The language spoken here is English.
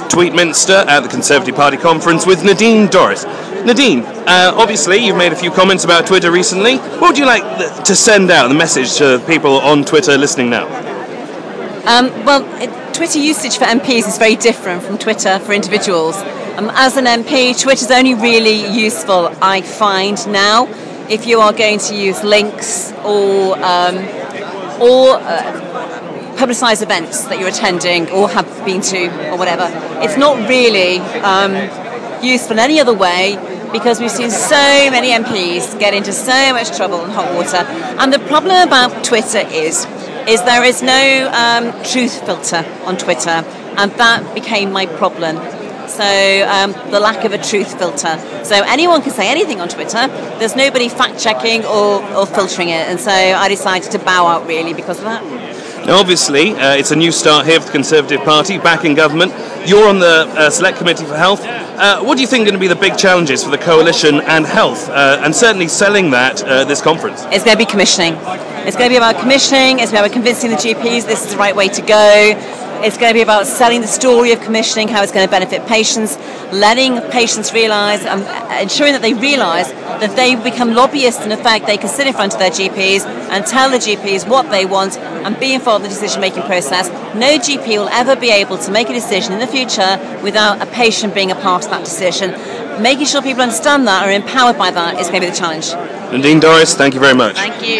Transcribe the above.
Tweetminster at the Conservative Party conference with Nadine Dorries. Nadine, obviously you've made a few comments about Twitter recently. What would you like to send out, the message to people on Twitter listening now? Twitter usage for MPs is very different from Twitter for individuals. As an MP, Twitter's only really useful, I find now, if you are going to use links or publicise events that you're attending or have been to or whatever. It's not really useful in any other way, because we've seen so many MPs get into so much trouble and hot water. And the problem about Twitter is there is no truth filter on Twitter, and that became my problem. So the lack of a truth filter. So anyone can say anything on Twitter. There's nobody fact-checking or filtering it, and so I decided to bow out really because of that. Now, obviously, it's a new start here for the Conservative Party, back in government. You're on the Select Committee for Health. What do you think are going to be the big challenges for the Coalition and health, and certainly selling that this conference? It's going to be commissioning. It's going to be about commissioning. It's going to be about convincing the GPs this is the right way to go. It's going to be about selling the story of commissioning, how it's going to benefit patients, letting patients realise, ensuring that they realise that they become lobbyists. In effect, they can sit in front of their GPs and tell the GPs what they want and be involved in the decision-making process. No GP will ever be able to make a decision in the future without a patient being a part of that decision. Making sure people understand that, are empowered by that, is going to be the challenge. Nadine Dorries, thank you very much. Thank you.